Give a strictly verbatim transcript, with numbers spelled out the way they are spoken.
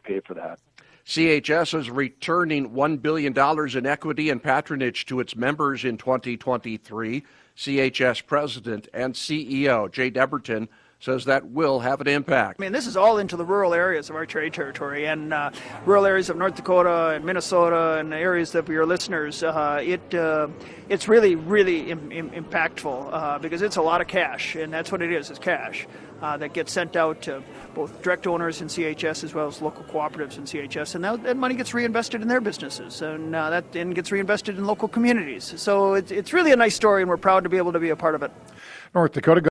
pay for that. C H S is returning one billion dollars in equity and patronage to its members in twenty twenty-three. C H S President and C E O Jay Deberton says that will have an impact. I mean, this is all into the rural areas of our trade territory and uh, rural areas of North Dakota and Minnesota and the areas that we are listeners. Uh, it uh, it's really, really im- im- impactful uh, because it's a lot of cash, and that's what it is, it's cash uh, that gets sent out to both direct owners in C H S as well as local cooperatives in C H S, and that, that money gets reinvested in their businesses, and uh, that then gets reinvested in local communities. So it's, it's really a nice story, and we're proud to be able to be a part of it. North Dakota